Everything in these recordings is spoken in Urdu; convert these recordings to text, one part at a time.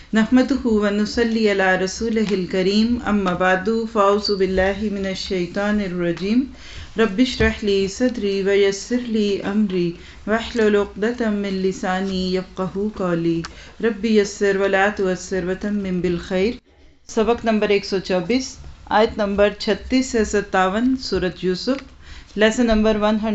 نحمدہ ونصلی علی رسولہ الکریم اما بعد فاعوذ باللہ من الشیطان الرجیم رب اشرح لی صدری ویسر لی امری واحلل عقدۃ من لسانی یفقہوا قولی رب یسر ولا تعسر وتمم بالخیر۔ سبق نمبر 124، آیت نمبر 36 سے 57 سورۃ یوسف، لیسن نمبر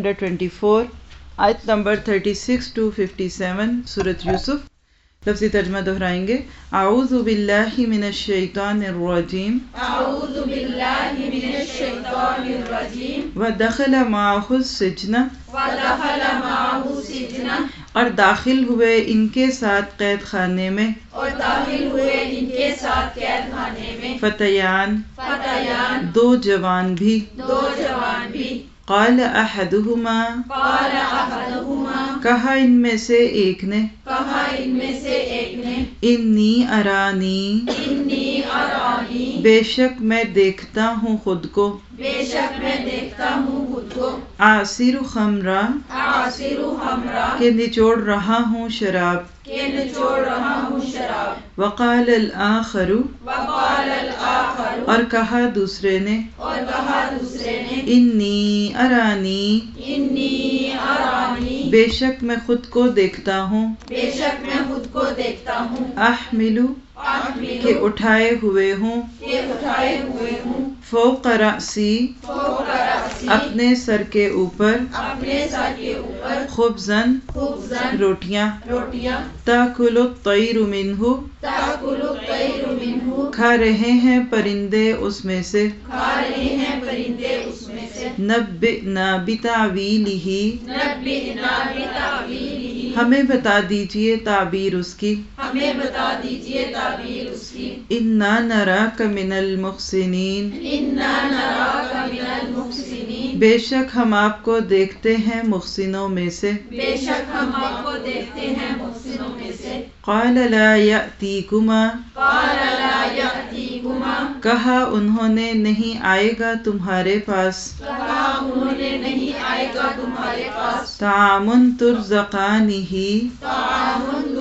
124، آیت نمبر 36 to 57 سورۃ یوسف۔ لفظی ترجمہ دہرائیں گے۔ اعوذ باللہ من الشیطان الرجیم، اعوذ باللہ من الشیطان الرجیم، ودخل معہ السجن، ودخل معہ السجن، اور داخل ہوئے ان کے ساتھ قید خانے میں، اور داخل ہوئے ان کے ساتھ قید خانے میں، فتیان، فتیان، دو جوان بھی، دو جوان بھی، قال احدہما، قال احدہما، کہا ان میں سے ایک نے، کہا ان میں سے ایک نے، انی ارانی، انی ارانی، بے شک میں دیکھتا ہوں خود کو، بے شک میں دیکھتا ہوں خود کو، عاصر خمرہ، عاصر خمرہ، کہ نچوڑ رہا ہوں شراب، کہ نچوڑ رہا ہوں شراب، وقال الآخر، وقال الآخر، اور کہا دوسرے نے، اور کہا دوسرے نے، انی ارانی، انی ارانی، بے شک میں خود کو دیکھتا ہوں، بے شک میں خود کو دیکھتا ہوں، احملو، کہ احملو، اٹھائے ہوئے ہوں، کہ اٹھائے ہوئے ہوں، فوق رأسی، فوق رأسی، اپنے سر کے اوپر، اپنے سر کے اوپر، خبزن، خبزن، روٹیاں، روٹیاں، تاکل الطیر منہ، تاکل الطیر منہ، کھا رہے ہیں پرندے اس میں سے، کھا رہے ہیں پرندے اس میں سے، نبئنا بتاویلہ، نبئنا بتاویلہ، ہمیں بتا دیجئے تعبیر اس کی، ہمیں بتا دیجئے تعبیر اس کی، انا نراک من المحسنین، انا نراک من المحسنین، بے شک ہم آپ کو دیکھتے ہیں محسنوں میں سے، بے شک ہم آپ کو دیکھتے ہیں محسنوں میں سے، قال لا یأتیکما، قال لا یأتیکما، کہا انہوں نے نہیں آئے گا تمہارے پاس، کہا انہوں نے نہیں آئے گا تمہارے پاس، طعام ترزقانہ، طعام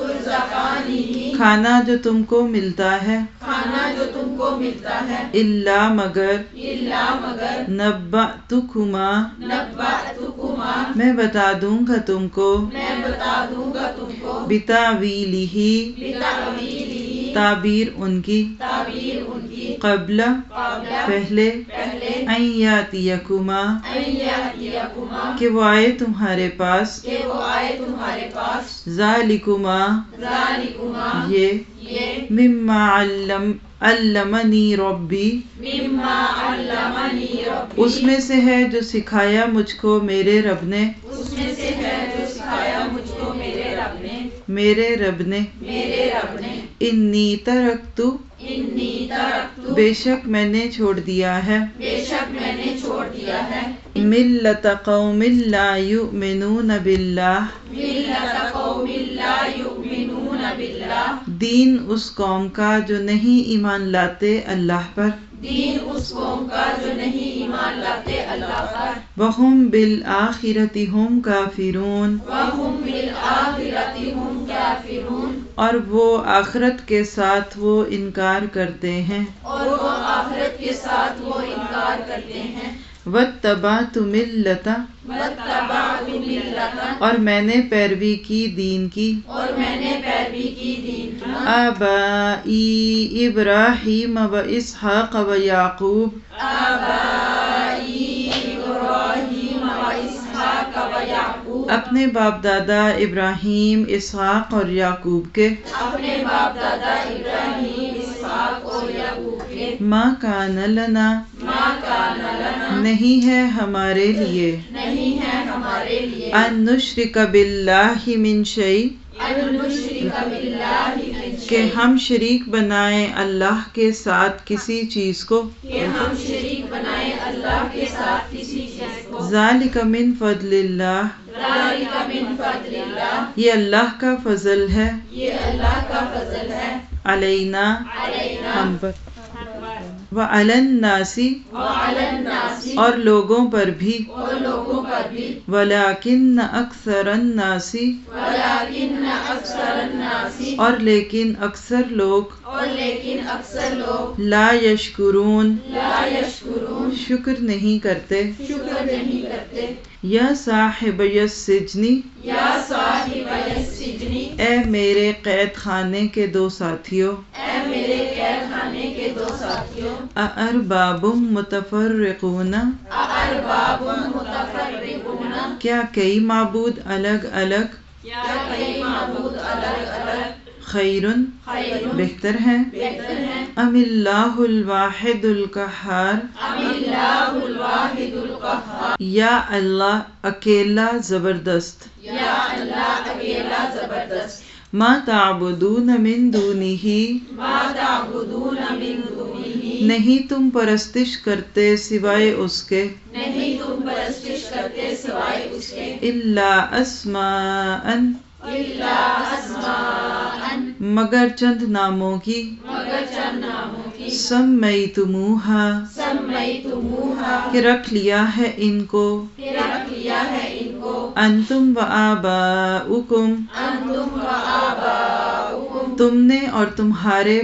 ترزقانہ، کھانا جو تم کو ملتا ہے، کھانا جو تم کو ملتا ہے، الا مگر، الا مگر، نبأتکما، نبأتکما، میں بتا دوں گا تم کو، میں بتا دوں گا تم کو، بتاویلہ، بتاویلہ، تعبیر ان کی، تعبیر ان کی، قبل، قبل، پہلے، پہلے، ان یاتیکما، ان یاتیکما، کہ وہ آئے تمہارے پاس، کہ وہ آئے تمہارے پاس، ذالکما، ذالکما، یہ، یہ، مما علمنی ربی، مما علمنی ربی، اس میں سے ہے جو سکھایا مجھ کو میرے رب نے، اس میں سے ہے جو سکھایا مجھ کو میرے رب نے، میرے رب نے، میرے رب نے، انی ترکتو، انی ترکت، بے شک میں نے چھوڑ دیا ہے، بے شک میں نے چھوڑ دیا ہے، ملت قوم لا یؤمنون باللہ، ملت قوم لا یؤمنون باللہ، دین اس قوم کا جو نہیں ایمان لاتے اللہ پر، دین اس قوم کا جو نہیں ایمان لاتے اللہ پر، وہم بالآخرۃ ہم کافرون، وَهُمْ بِالْآخِرَةِ هُمْ كَافِرُونَ، اور وہ آخرت کے ساتھ وہ انکار کرتے ہیں، اور وہ آخرت کے ساتھ وہ انکار کرتے ہیں، واتبعت ملت، وَاتَّبَعْتُ مِلَّةَ، اور میں نے پیروی کی دین کی، اور میں نے پیروی کی دین کی، آبائی ابراہیم و اسحاق و یعقوب، آبائی ابراہیم و اسحاق و یعقوب، اپنے باپ دادا ابراہیم، اسحاق اور یعقوب کے، اپنے باپ دادا ابراہیم، اسحاق اور یعقوب کے، ما کان لنا، ما کان لنا، نہیں ہے ہمارے لیے، نہیں ہے ہمارے لیے، ان نشرک باللہ من شیء، ان نشرک باللہ من کہ شیء، ہم شریک بنائیں اللہ کے ساتھ کسی چیز کو، کہ ہم شریک بنائیں اللہ کے ساتھ کسی چیز کو، ذالک من فضل اللہ، ذالک من فضل اللہ، یہ اللہ کا فضل ہے، یہ اللہ کا فضل ہے، علینا، علینا، ہم پر، وَعَلَى النَّاسِ وعلى الناس اور لوگوں پر بھی اور لوگوں پر بھی وَلَكِنَّ أَكْثَرَ النَّاسِ ولكن اکثر الناس اور لیکن اکثر لوگ اور لیکن اکثر لوگ لا یشکرون لا یشکرون شکر نہیں کرتے شکر نہیں کرتے یا صاحبی السجن یا صاحب السجن اے میرے قید خانے کے دو ساتھیوں اے میرے قید خانے کے دو ساتھیوں اَأَرْبَابٌ متفرقون ارباب متفرقون کیا کئی معبود الگ الگ یا کئی معبود الگ الگ خیرن خیر بہتر ہیں بہتر ہیں ام اللہ الواحد القہار ام اللہ الواحد القہار یا اللہ اکیلا زبردست یا اللہ اکیلا زبردست ما تعبدون من دونہ ما تعبدون من دونہ نہیں تم پرستش کرتے سوائے اس کے نہیں تم پرستش کرتے سوائے اس کے الا اسماء الا اسماء مگر چند ناموں کی مگر چند ناموں کی سمیتموہا سمیتموہا کہ رکھ لیا ہے ان کو کہ رکھ لیا ہے ان کو انتم و آباؤکم انتم و آباؤکم تم نے اور تمہارے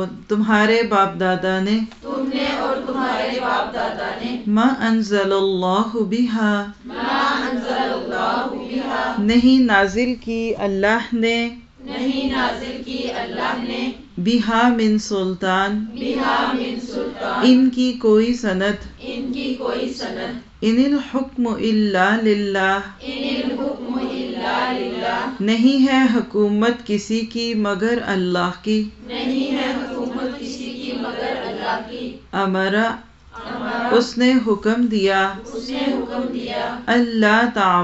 باپ دادا نے تم نے اور تمہارے باپ دادا نے ما انزل اللہ بہا ما انزل اللہ بہا نہیں نازل کی اللہ نے نہیں نازل کی اللہ نے بہا من سلطان بہا من سلطان ان کی کوئی سند ان کی کوئی سند ان الحکم الا للہ ان الحکم الا للہ نہیں ہے حکومت کسی کی مگر اللہ کی نہیں ہے حکومت کسی کی مگر اللہ کی امرا ہمارا اس نے حکم دیا اس نے حکم دیا اللہ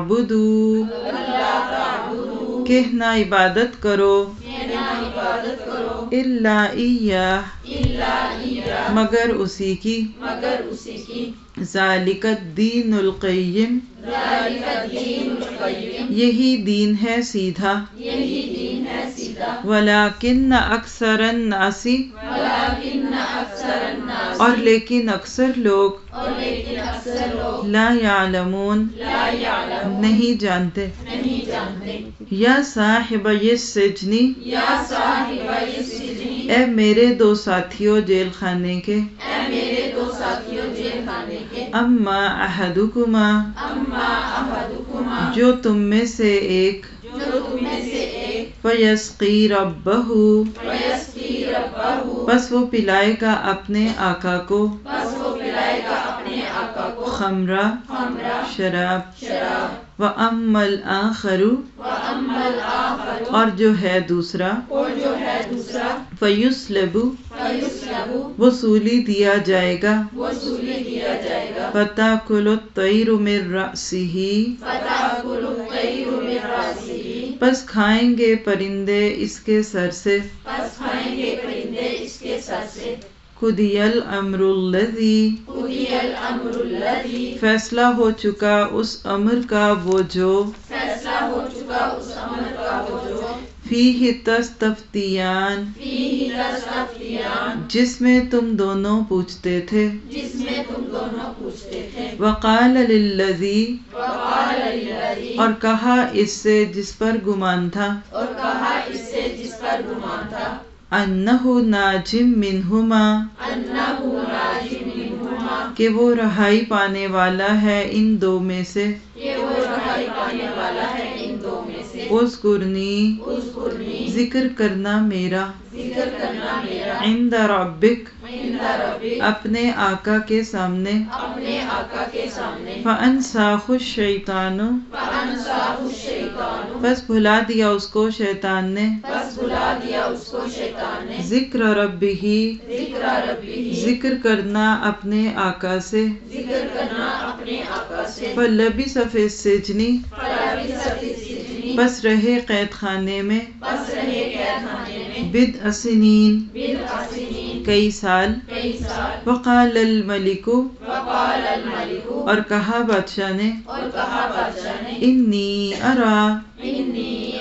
تعبدو اللہ تعبدو کہ نہ عبادت کرو کہ نہ عبادت کرو الا ایاہ الا ایاہ مگر اسی کی مگر اسی کی ذالک الدین القیم ذالک الدین القیم یہی دین ہے سیدھا یہی دین ہے سیدھا ولیکن اکثر الناس ولکن اکثر الناس اور لیکن اکثر لوگ اور لیکن اکثر لوگ لا یعلمون لا یعلمون نہیں جانتے نہیں جانتے یا صاحب السجن یا صاحب السجن اے میرے دو ساتھیوں جیل خانے کے اے میرے دو ساتھیوں جیل خانے کے اما احدکما اما احدکما جو تم میں سے ایک جو تم میں سے ایک فیسقی ربہ ویسقی ربہ پس وہ پلائے گا اپنے آقا کو بس وہ پلائے گا اپنے آقا کو خمرہ خمرہ شراب شراب وَأَمَّا الْآخَرُ وَأَمَّا الْآخَرُ اور جو ہے دوسرا اور جو ہے دوسرا فَيُسْلَبُ فَيُسْلَبُ وصولی دیا جائے گا وصولی دیا جائے گا فَتَأْكُلُ الطَّيْرُ مِنْ رَأْسِهِ فَتَأْكُلُ الطَّيْرُ مِنْ رَأْسِهِ پس کھائیں گے پرندے اس کے سر سے پس کھائیں گے پرندے اس کے سر سے قُضِيَ الْأَمْرُ الَّذِي قُضِيَ الْأَمْرُ الَّذِي فیصلہ ہو چکا اس امر کا وہ جو فیصلہ ہو چکا اس امر کا وہ جو فِيهِ تَسْتَفْتِيَانِ فِيهِ تَسْتَفْتِيَانِ جس میں تم دونوں پوچھتے تھے جس میں تم دونوں پوچھتے تھے وَقَالَ لِلَّذِي وَقَالَ لِلَّذِي اور کہا اس سے جس پر گمان تھا اور کہا اس سے جس پر گمان تھا أَنَّهُ نَاجٍ مِّنْهُمَا أَنَّهُ نَاجٍ مِّنْهُمَا کہ وہ رہائی پانے والا ہے ان دو میں سے کہ وہ رہائی پانے والا ہے ان دو میں سے اذکرنی اذکرنی ذکر کرنا میرا ذکر کرنا میرا عند ربک عند ربک اپنے آقا کے سامنے اپنے آقا کے سامنے فَأَنْسَاهُ الشَّيْطَانُ فَأَنْسَاهُ الشَّيْطَانُ بس بھلا دیا اس کو شیطان نے بس بلا دیا اس کو شیطان نے ذکر ربہ ذکر ربہ ذکر کرنا اپنے آقا سے ذکر کرنا اپنے آقا سے فَلَبِثَ فِي السِّجْنِ فَلَبِثَ فِي السِّجْنِ بس رہے قید خانے میں بس رہے قید خانے میں بِضْعَ سِنِینَ بِضْعَ سِنِینَ کئی سال کئی سال وقال الملک وقال الملک اور کہا بادشاہ نے اور کہا بادشاہ نے انی ارا انی ارا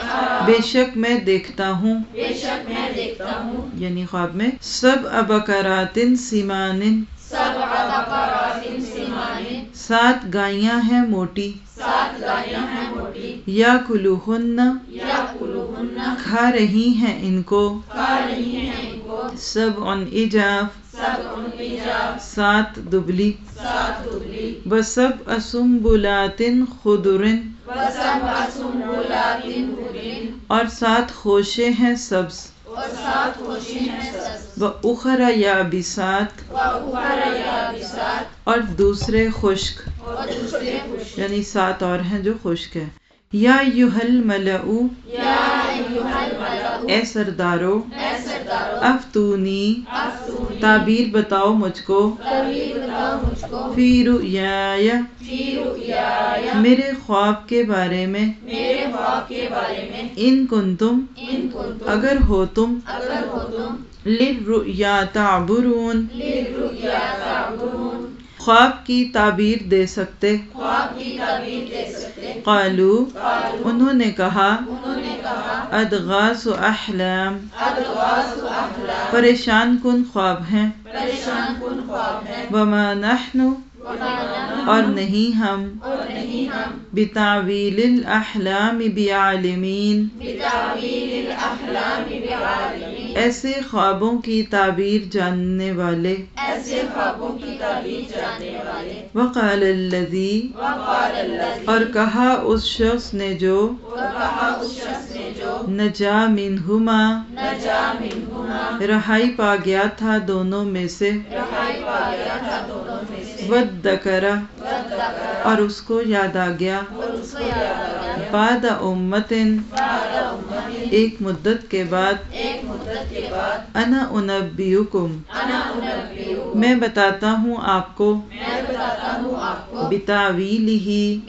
بے شک میں دیکھتا ہوں، بے شک میں دیکھتا ہوں، یعنی خواب میں، سبع بقرات سمان، سبع بقرات سمان، 7 گائیاں ہیں موٹی، 7 گائیاں ہیں موٹی، یاکلوہن یاکلوہن کھا رہی ہیں ان کو، کھا رہی ہیں ان کو، سبع عجاف 7 عجاف 7 دبلی، 7 دبلی، وسبع سنبلات خضر وسبع سنبلات خضر اور 7 خوشے ہیں سبز، اور 7 خوشے ہیں سبز، وأخر یابسات وأخر یابسات اور دوسرے خشک، اور دوسرے خشک، یعنی 7 اور ہیں جو خشک ہیں۔ یا ایھا الملأ یا ایھا الملأ اے سردارو، اے سردارو افتونی افتونی تعبیر بتاؤ مجھ کو، تعبیر بتاؤ مجھ کو، فی رؤیایا فی رؤیایا میرے خواب کے بارے میں، میرے خواب کے بارے میں، ان کنتم ان کنتم اگر ہو تم، اگر ہو تم، للرؤیا تعبرون للرؤیا تعبرون خواب کی تعبیر دے سکتے، خواب کی تعبیر دے سکتے، قالو انہوں نے کہا، انہوں نے کہا ادغاث احلام ادغاث احلام پریشان کن خواب ہیں، پریشان کن خواب ہے، وما نحن وما نحن اور نہیں ہم، اور نہیں ہم، بتعویل الاحلام بعالمین بتعویل الاحلام بعالمین ایسے خوابوں کی تعبیر جاننے والے، ایسے خوابوں کی تعبیر جاننے والے، وقال الذی وقال الذی اور کہا اس شخص نے جو، اور کہا اس شخص نے جو نجا منہما نجا منہما رہائی پا گیا تھا دونوں میں سے، رہائی پا گیا تھا دونوں میں سے، وذکر وذکر اور اس کو یاد آ گیا، اور اس کو یاد آ گیا، بعد امتن بعد امت ایک مدت کے بعد، ایک مدت کے بعد، انا انبئکم انا انبئکم میں بتاتا ہوں آپ کو، میں بتاتا ہوں آپ کو، بتاویلہ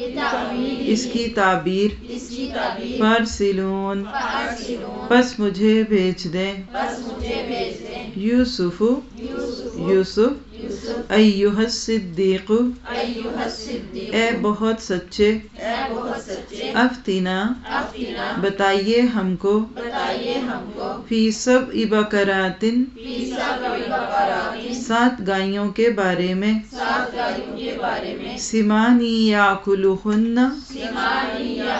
بتعویل اس کی تعبیر، اس کی تعبیر، فارسلون فارسلون پس مجھے بھیج دیں، بس مجھے بھیج دیں، یوسف یوسف یوسف یوسف ایھا الصدیق ایھا الصدیق اے بہت سچے، اے بہت سچے، افتنا افتنا بتائیے ہم کو، بتائیے ہم کو، فی سبع بقرات فی سبع بقرات 7 گائیوں کے بارے میں، 7 گائیوں کے بارے میں، سمانی یاکلوہن سمان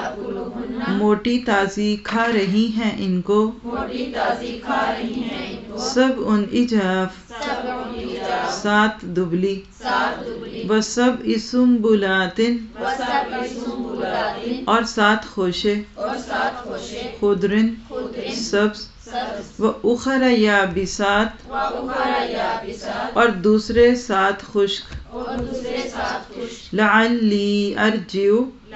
یاکلوہن موٹی تازی کھا رہی ہیں ان کو، موٹی تازی کھا رہی ہیں ان کو، سبع عجاف سبع عجاف 7 دبلی، 7 دبلی، وسبع سنبلات وسبع سنبلات اور 7 خوشے، اور 7 خوشے، خضر خضر سبز، سبز، وأخر یابسات وأخر یابسات اور دوسرے 7 خشک، اور دوسرے 7 خشک، لعلی ارجع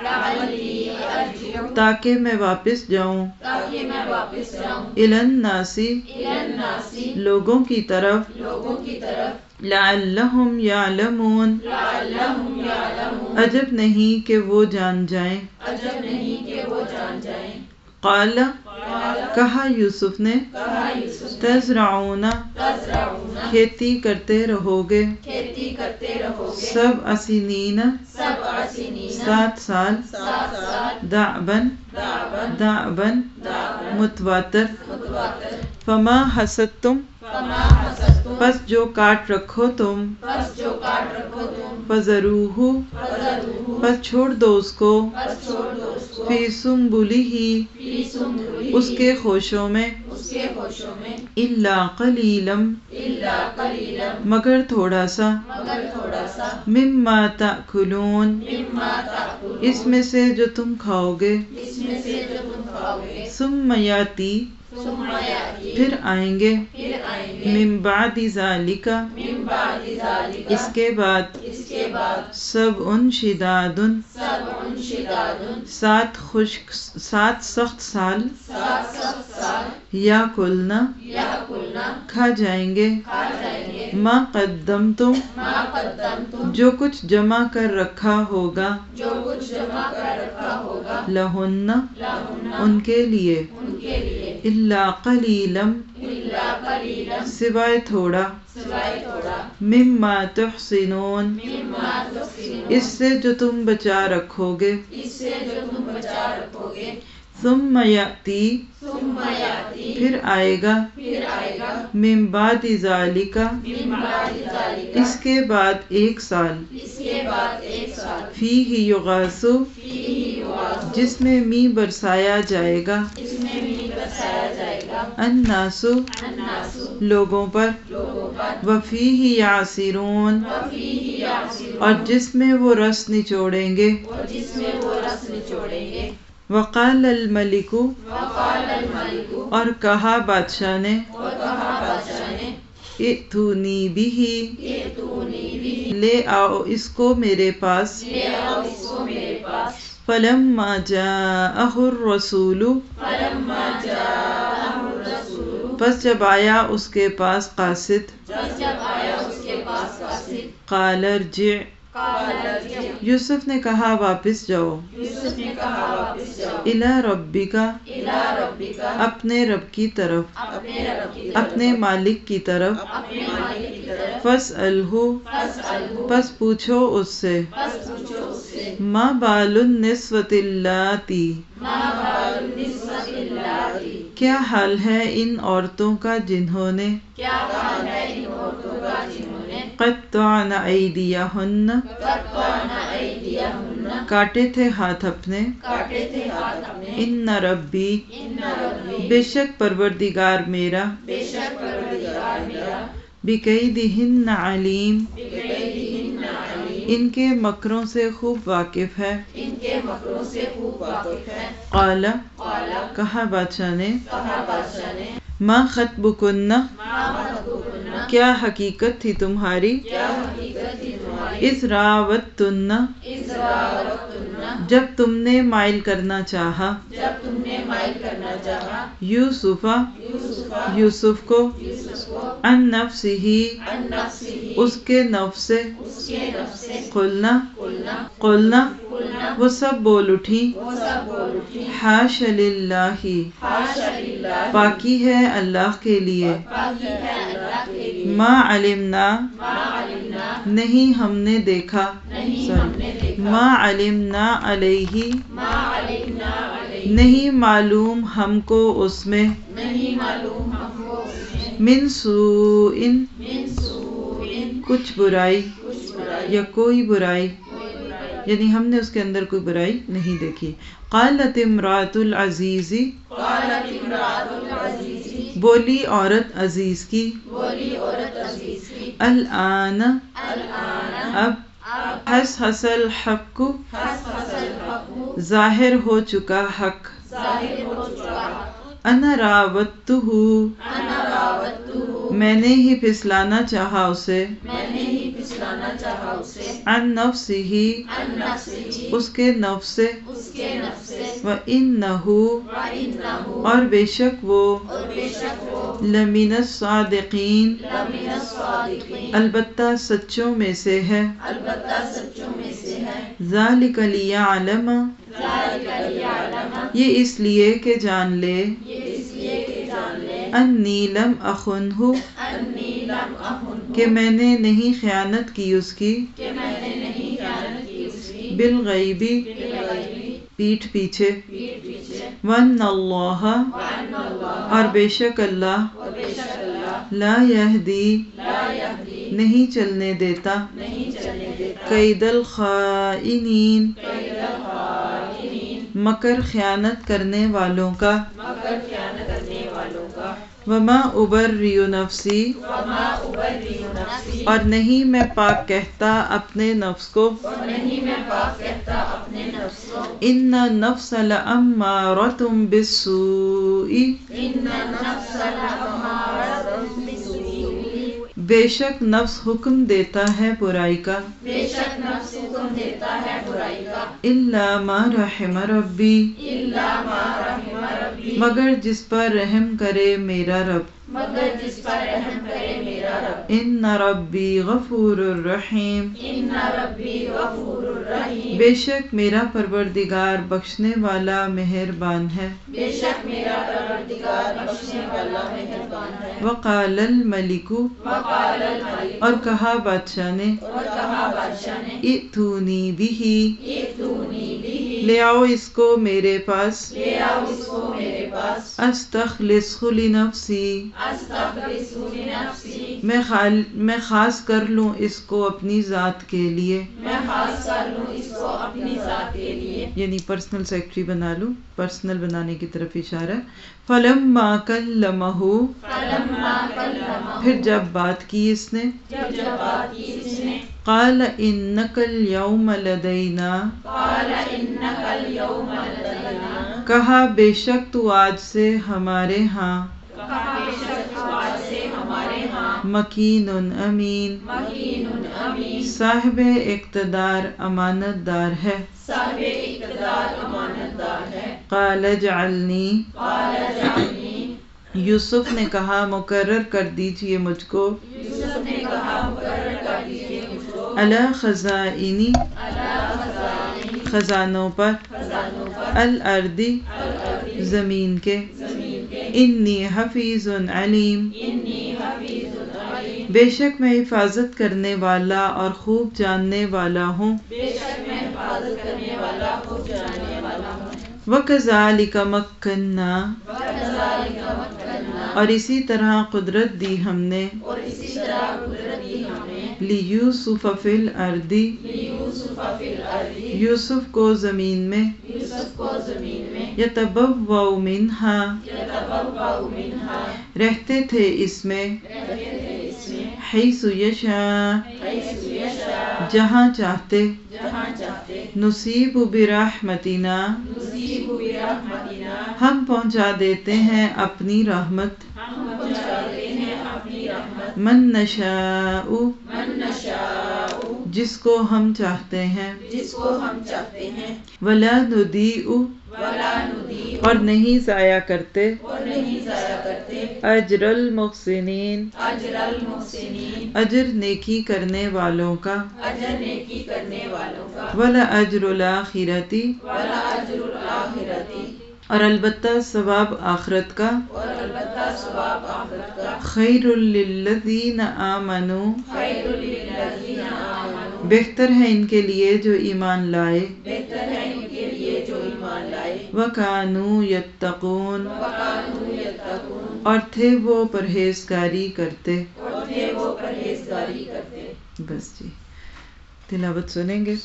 لعلی ارجع تاکہ میں واپس جاؤں، تاکہ میں واپس جاؤں، الی الناس الی الناس لوگوں کی طرف، لوگوں کی طرف، لعلہم یعلمون لعلہم یعلمون عجب نہیں کہ وہ جان جائیں، عجب نہیں کہ وہ جان جائیں، قال قال کہا یوسف نے، کہا یوسف نے، تزرعون تزرعون کھیتی کرتے رہو گے، کھیتی کرتے رہو گے، سبع سنین 7 سنین 7 سال، 7 سال، دعبن دعبن دعبن دعبن متواتر، متواتر، فما حسدتم فما حسدتم پس جو کاٹ رکھو تم، پس جو کاٹ رکھو تم، فذروہ فذروہ پس چھوڑ دو اس کو، پس چھوڑ دو اس کو، فی سنبلہ فی سنبلہ اس کے خوشوں میں، اس کے ہوشوں میں، الا قلیلا الا قلیلا مگر تھوڑا سا، مگر تھوڑا سا، مما تأکلون مما تأکلون اس میں سے جو تم کھاؤ گے، اس میں سے جو تم کھاؤ گے، ثم یاتی ثم یاتی پھر آئیں گے، پھر آئیں گے، من بعد ذالک من بعد ذالک اس کے بعد، اس کے بعد، سبع شداد سبع شداد 7 خشک 7 سخت سال، 7 سخت سال، یاکلنا یاکلنا کھا جائیں گے، کھا جائیں گے، ما قدمتم ما قدمتم جو کچھ جمع کر رکھا ہوگا، جو کچھ جمع کر رکھا ہوگا، لہن لہن ان کے لیے، ان کے لیے، الا قلیلا الا قلیلا سوائے تھوڑا، سوائے تھوڑا، مما تحصنون مما تحصنون اس سے جو تم بچا رکھو گے، اس سے جو تم بچا رکھو گے، ثم یأتی ثم یاتی پھر آئے گا پھر آئے گا من بعد ذالک من بعد ذالک اس کے بعد 1 سال اس کے بعد 1 سال فیہ یغاث فیہ یغاث جس میں می برسایا جائے گا اس میں بھی بسایا جائے گا الناس الناس لوگوں پر لوگوں پر وفیہ یعصرون وفیہ یعصرون اور جس میں وہ رس نچوڑیں گے اور جس میں وہ رس نچوڑیں گے وقال الملک وقال الملک اور کہا بادشاہ نے اور کہا بادشاہ نے ائتونی بہ ائتونی بہ لے آؤ اس کو میرے پاس لے آؤ اس کو میرے پاس فلما جاءہ الرسول فلما جاءہ الرسول پس جب آیا اس کے پاس قاصد جب آیا اس کے پاس قاصد قال ارجع قال ارجع یوسف نے کہا واپس جاؤ یوسف نے کہا واپس جاؤ الی ربک الی ربک اپنے رب کی طرف اپنے رب کی طرف اپنے مالک کی طرف اپنے مالک کی طرف فاسألہ فاسألہ پس پوچھو اس سے پس پوچھو اس سے ما بال النسوۃ اللاتی ما بال النسوۃ اللاتی کیا حال ہے ان عورتوں کا جنہوں نے کیا حال ہے ان عورتوں کا جنہوں نے قطعن ایدیہن قطعن ایدیہن کاٹے تھے ہاتھ اپنے کاٹے تھے ہاتھ اپنے ان ربی ان ربی بے شک پروردگار میرا بے شک پروردگار میرا بکیدہن علیم بکیدہن علیم ان کے مکروں سے خوب واقف ہے ان کے مکروں سے خوب واقف ہے قال قال کہا بادشاہ نے کہا بادشاہ نے ما خطبکن ما خطبکن کیا حقیقت تھی تمہاری کیا حقیقت تھی تمہاری اذ راوتن اذ راوتن جب تم نے مائل کرنا چاہا جب تم نے مائل کرنا چاہا یوسف یوسف یوسف کو یوسف کو عن نفسہ عن نفسہ اس کے نفس سے اس کے نفس سے قلنا قلنا وہ سب بول اٹھی وہ سب بول اٹھی حاش للہ حاشا للہ پاکی ہے اللہ کے لیے پاکی ہے اللہ کے لیے ما علمنا ما علمنا نہیں ہم نے دیکھا نہیں ہم نے دیکھا ما علمنا علیہ ما علمنا علیہ نہیں معلوم ہم کو اس میں نہیں معلوم ہم کو اس میں من سوء من سوء کچھ برائی کچھ برائی یا کوئی برائی کوئی برائی یعنی ہم نے اس کے اندر کوئی برائی نہیں دیکھی قالت امرأۃ العزیز قالت امرأۃ العزیز بولی عورت عزیز کی بولی عورت عزیز کی الآن الآن اب حس الحق حس الحق ظاہر ہو چکا حق ظاہر ہو چکا انا راوتہ انا راوتہ میں نے ہی پھسلانا چاہا اسے میں نے ہی پھسلانا چاہا اسے عن نفسہ عن نفسہ اس کے نفس سے اس کے نفس سے وَإِنَّهُ وَإِنَّهُ اور بے شک وہ اور بے شک وہ لمن الصادقین لمن الصادقین البتہ سچوں میں سے ہے البتہ سچوں میں سے ہے ذالک لیعلم ذالک لیعلم یہ اس لیے کہ جان لے یہ اس لیے کہ جان لے انی لم اخنہ انی لم اخن کہ میں نے نہیں خیانت کی اس کی کہ میں نے نہیں خیانت کی اس کی بالغیبی بالغیبی پیٹھ پیچھے پیٹھ پیچھے وَأَنَّ اللَّهَ وَأَنَّ اللَّهَ اور بے شک اللہ اور بے شک اللہ لا یہدی لا یہدی نہیں چلنے دیتا نہیں چلنے دیتا قید الخائنین قید الخائنین مکر خیانت کرنے والوں کا مگر خیانت کرنے والوں کا وما ابرئ نفسی وما ابرئ نفسی اور نہیں میں پاک کہتا اپنے نفس کو اور نہیں میں پاک کہتا اپنے نفس کو ان النفس لامارۃ بالسوء ان النفس لامارۃ بالسوء بے شک نفس حکم دیتا ہے برائی کا بے شک نفس حکم دیتا ہے برائی کا الا ما رحم ربی الا ما رحم ربی مگر جس پر رحم کرے میرا رب مگر جس پر رحم کرے میرا رب ان ربی غفور الرحیم ان ربی غفور الرحیم بے شک میرا پروردگار بخشنے والا مہربان ہے بے شک میرا پروردگار بخشنے والا مہربان ہے وقال الملک وقال الملک اور کہا بادشاہ نے اور کہا بادشاہ نے ائتونی بہ ائتونی بہ لے آؤ اس کو میرے پاس، لے آؤ اس کو میرے پاس، استخلصہ لنفسی، استخلصہ لنفسی، میں خاص کر لوں اس کو اپنی ذات کے لیے، میں خاص کر لوں اس کو اپنی ذات کے لیے، یعنی پرسنل سیکرٹری بنا لوں، پرسنل بنانے کی طرف اشارہ۔ فلما کلمہ، فلما کلمہ، پھر جب بات کی اس نے، جب بات کی اس نے، قال انک اليوم لدینا، قال انک اليوم لدینا، کہا بے شک تو آج سے ہمارے ہاں، کہا بے شک تو آج سے ہمارے ہاں، مکین امین، مکین امین، صاحب اقتدار امانت دار ہے، صاحب اقتدار امانت دار ہے، قال اجعلنی، قال اجعلنی، یوسف نے کہا مقرر کر دیجئے مجھ کو، یوسف نے کہا مقرر کر دیجئے مجھ کو، علی خزائنی، علی خزائن، خزانوں پر، خزانوں پر، الارض، الارض، زمین کے، زمین کے، انی حفیظ علیم، انی حفیظ علیم، بے شک میں حفاظت کرنے والا اور خوب جاننے والا ہوں، بے شک میں حفاظت کرنے والا خوب جاننے والا ہوں، وَكَذَلِكَ مَكَّنَّا، وَكَذَلِكَ مَكَّنَّا، اور اسی طرح قدرت دی ہم نے، اور اسی طرح قدرت دی ہم نے، لِيُوسُفَ فِي الْأَرْضِ، لِيُوسُفَ فِي الْأَرْضِ، یوسف کو زمین میں، یوسف کو زمین میں، يَتَبَوَّأُ مِنْهَا، يَتَبَوَّأُ مِنْهَا، رہتے تھے اس میں، رہتے تھے اس میں، حَيْثُ يَشَاءُ، حَيْثُ يَشَاءُ، جہاں چاہتے، جہاں چاہتے، نُصِيبُ بِرَحْمَتِنَا، نُصِيبُ بِرَحْمَتِنَا، ہم پہنچا دیتے ہیں اپنی رحمت، ہم پہنچاتے ہیں اپنی رحمت، من نشاء، من نشاء، جس کو ہم چاہتے ہیں، جس کو ہم چاہتے ہیں، ولا نضيع، ولا نضيع، اور نہیں ضائع کرتے، اور نہیں ضائع کرتے، اجر المحسنین، اجر المحسنین، اجر نیکی کرنے والوں کا، اجر نیکی کرنے والوں کا، ولا اجر الآخرۃ، ولا اجر الآخرۃ، اور البتہ ثواب آخرت کا، اور البتہ ثواب آخرت کا، خیر للذین آمنوا، خیر للذین آمنوا، بہتر ہے ان کے لیے جو ایمان لائے، بہتر ہے ان کے لیے جو ایمان لائے، وکانوا یتقون، وکانوا یتقون، اور تھے وہ پرہیزگاری کرتے۔ اور تھے وہ پرہیزگاری کرتے۔ بس جی، تلاوت سنیں گے۔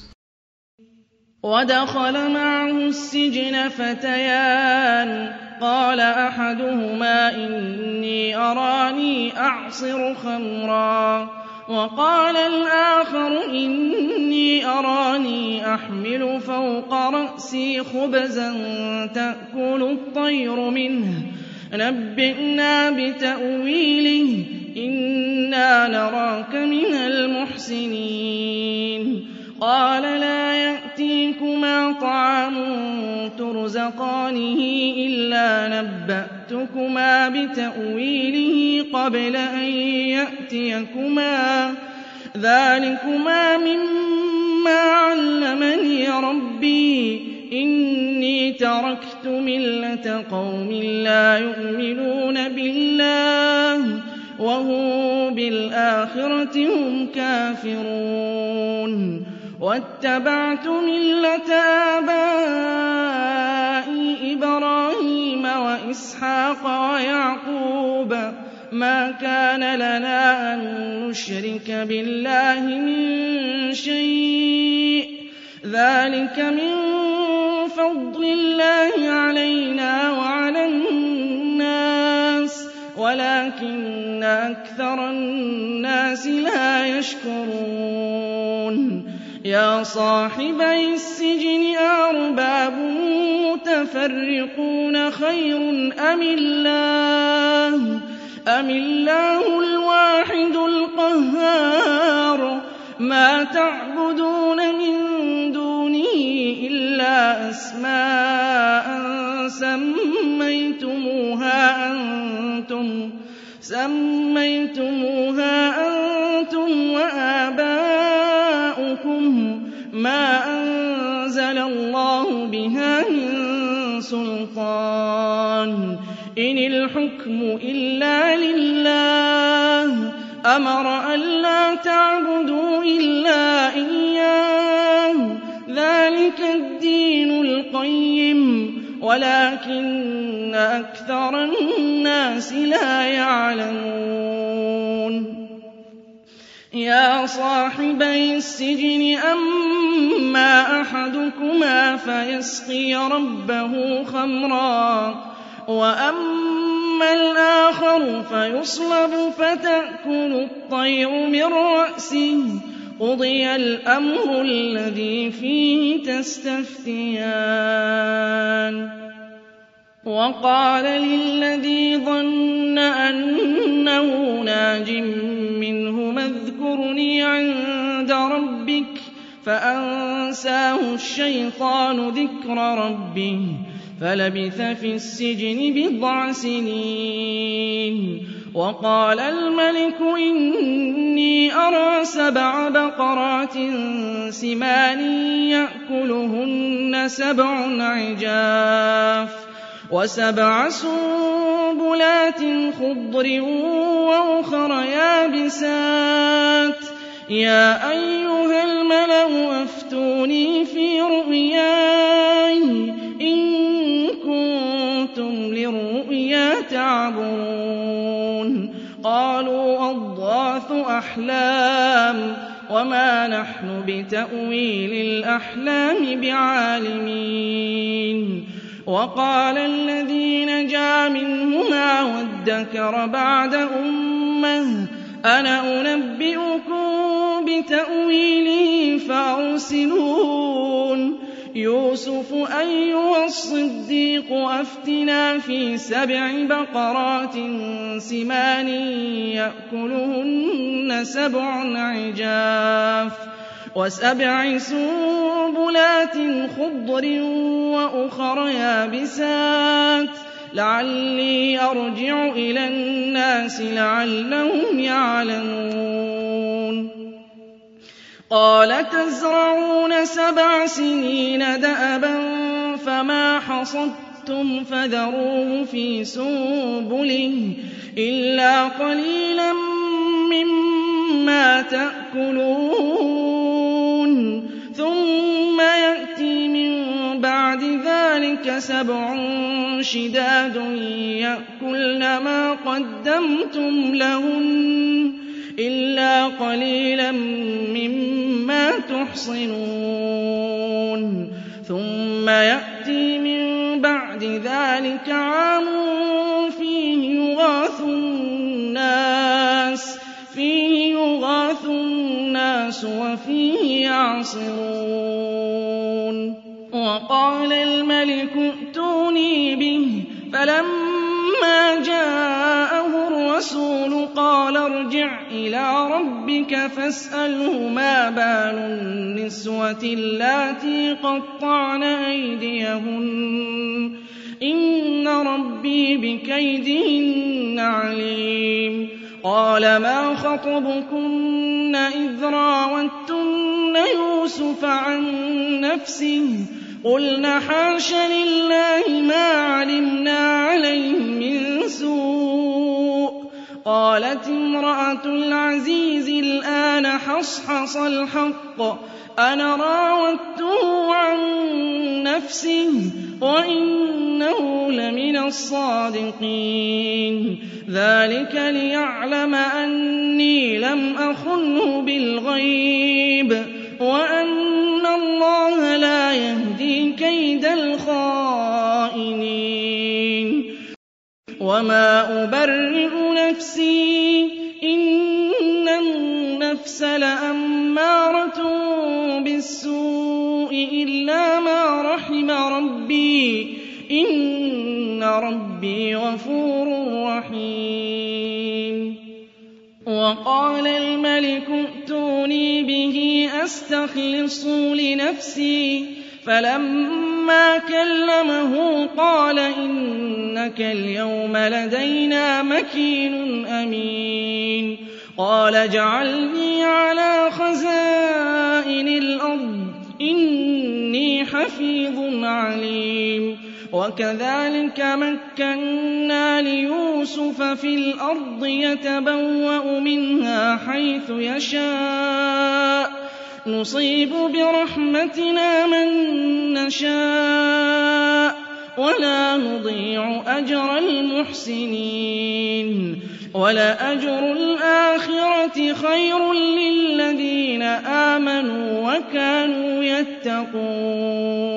ودخل معه السجن فتيان قال أحدهما إني أراني أعصر خمرا وقال الآخر إني أراني أحمل فوق رأسي خبزا تأكل الطير منه نبئنا بتأويله إنا نراك من المحسنين قال لا يأتيكما طعام ترزقانه إلا نبأتكما بتأويله قبل أن يأتيكما ذلكما مما علمني ربي إني تركت ملة قوم لا يؤمنون بالله وهم بالآخرة هم كافرون واتبعت ملة آبائي إبراهيم وإسحاق ويعقوب ما كان لنا أن نشرك بالله من شيء ذلك من فضل الله علينا وعلى الناس ولكن أكثر الناس لا يشكرون يا صاحبي السجن أرباب متفرقون خير أم الله الواحد القهار ما تعبدون من دونه إلا أسماء سميتموها أنتم وآباؤكم ما أنزل الله بها من سلطان إن الحكم إلا لله أمر ألا تعبدوا إلا إياه ذلك الدين الدِّينُ الْقَيِّمُ وَلَٰكِنَّ أَكْثَرَ النَّاسِ لَا يَعْلَمُونَ يَا صَاحِبَيِ السِّجْنِ أَمَّا أَحَدُكُمَا فَيَسْقِي رَبَّهُ خَمْرًا وَأَمَّا الْآخَرُ فَيُصْلَبُ فَتَأْكُلُ الطَّيْرُ مِن رَّأْسِهِ ۚ قُضِيَ الْأَمْرُ الَّذِي فِيهِ تَسْتَفْتِيَانِ وَقَالَ لِلَّذِي ظَنَّ أَنَّهُ نَاجٍ مِّنْهُمَا اذْكُرْنِي عِندَ رَبِّكَ فَأَنسَاهُ الشَّيْطَانُ ذِكْرَ رَبِّهِ فَلَبِثَ فِي السِّجْنِ بِضْعَ سِنِينَ وَقَالَ الملك إِنِّي أَرَىٰ 7 بَقَرَاتٍ سِمَانٍ يَأْكُلُهُنَّ 7 عِجَافٌ و7 سُنبُلَاتٍ خُضْرٍ وَأُخَرَ يَابِسَاتٍ يَا أَيُّهَا الْمَلَأُ أَفْتُونِي فِي رُؤْيَايَ إِن كُنتُمْ لِلرُّؤْيَا تَعْبُرُونَ قَالُوا أَضْغَاثُ أَحْلَامٍ وَمَا نَحْنُ بِتَأْوِيلِ الْأَحْلَامِ بِعَالِمِينَ وَقَالَ الَّذِي نَجَا مِنْهُمَا وَادَّكَرَ بَعْدَ أُمَّةٍ أَنَا أُنَبِّئُكُم بِتَأْوِيلِهِ فَأَرْسِلُونِ يُوسُفُ أَيُّهَا الصِّدِّيقُ أَفْتِنَا فِي 7 بَقَرَاتٍ سِمَانٍ يَأْكُلُهُنَّ 7 عِجَافٌ و7 سُنبُلَاتٍ خُضْرٍ وَأُخَرَ يَابِسَاتٍ لَعَلِّي أَرْجِعُ إِلَى النَّاسِ لَعَلَّهُمْ يَعْلَمُونَ قَالَ تَزْرَعُونَ 7 سِنِينَ دَأَبًا فَمَا حَصَدتُّمْ فَذَرُوهُ فِي سُنبُلِهِ إِلَّا قَلِيلًا مِّمَّا تَأْكُلُونَ ثُمَّ يَأْتِي مِن بَعْدِ ذَٰلِكَ 7 شِدَادٌ يَأْكُلْنَ مَا قَدَّمْتُمْ لَهُنَّ إِلَّا قَلِيلًا مِّمَّا تُحْصِنُونَ ثُمَّ يَأْتِي مِن بَعْدِ ذَٰلِكَ عَامٌ فِيهِ يُغَاثُ النَّاسُ وَفِيهِ يَعْصِرُونَ وَقَالَ الْمَلِكُ ائْتُونِي بِهِ فَلَمَّا جَاءَهُ الرَّسُولُ قَالَ ارْجِعْ إِلَىٰ رَبِّكَ فَاسْأَلْهُ مَا بَالُ النِّسْوَةِ اللَّاتِي قَطَّعْنَ أَيْدِيَهُنَّ إِنَّ رَبِّي بِكَيْدِهِنَّ عَلِيمٌ قَالَ مَا خَطْبُكُنَّ إِذْ رَاوَدتُّنَّ يُوسُفَ عَن نَّفْسِهِ قُلْنَ حَاشَ لِلَّهِ مَا عَلِمْنَا عَلَيْهِ مِن سُوءٍ قَالَتِ امْرَأَتُ الْعَزِيزِ الْآنَ حَصْحَصَ الْحَقُّ أَنَا رَاوَدتُّهُ عَن نَّفْسِهِ وَإِنَّهُ لَمِنَ الصَّادِقِينَ ذَٰلِكَ لِيَعْلَمَ أَنِّي لَمْ أَخُنْهُ بِالْغَيْبِ وَأَنَّ اللَّهَ لَا يَهْدِي كَيْدَ الْخَائِنِينَ وَمَا أُبَرِّئُ نَفْسِي إِنَّ النَّفْسَ لَأَمَّارَةٌ بِالسُّوءِ إِلَّا مَا رَحِمَ رَبِّي إِنَّ رَبِّي غَفُورٌ رَّحِيمٌ وَقَالَ الْمَلِكُ ائْتُونِي بِهِ أَسْتَخْلِصْهُ لِنَفْسِي فَلَمَّا كَلَّمَهُ قَالَ إِنَّكَ الْيَوْمَ لَدَيْنَا مَكِينٌ أَمِينٌ قَالَ اجْعَلْنِي عَلَىٰ خَزَائِنِ الْأَرْضِ إِنِّي حَفِيظٌ عَلِيمٌ وَكَذَٰلِكَ مَكَّنَّا لِيُوسُفَ فِي الْأَرْضِ يَتَبَوَّأُ مِنْهَا حَيْثُ يَشَاءُ نُصِيبُ بِرَحْمَتِنَا مَن نَّشَاءُ وَلَا نُضِيعُ أَجْرَ الْمُحْسِنِينَ وَلَأَجْرُ الْآخِرَةِ خَيْرٌ لِّلَّذِينَ آمَنُوا وَكَانُوا يَتَّقُونَ